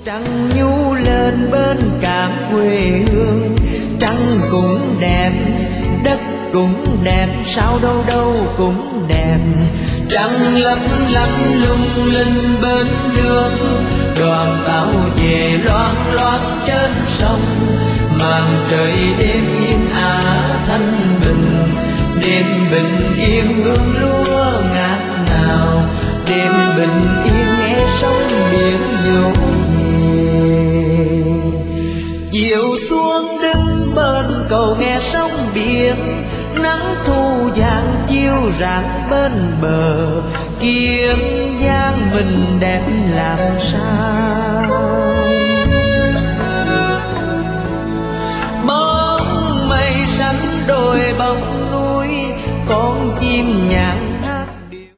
Trăng nhu lên bên cạn quê hương, trăng cũng đẹp, đất cũng đẹp, sao đâu đâu cũng đẹp. Trăng lấp lấp lung linh bên đường, đoàn tàu về loan loáng trên sông. Màn trời đêm yên ả thanh bình, đêm bình yên hương lúa ngát ngào, đêm bình yên nghe sóng biển dỗ về. Chiều xuống đứng bên cầu nghe sóng biển, nắng thu vàng chiếu rạng bên bờ. Kiên Giang mình đẹp làm sao,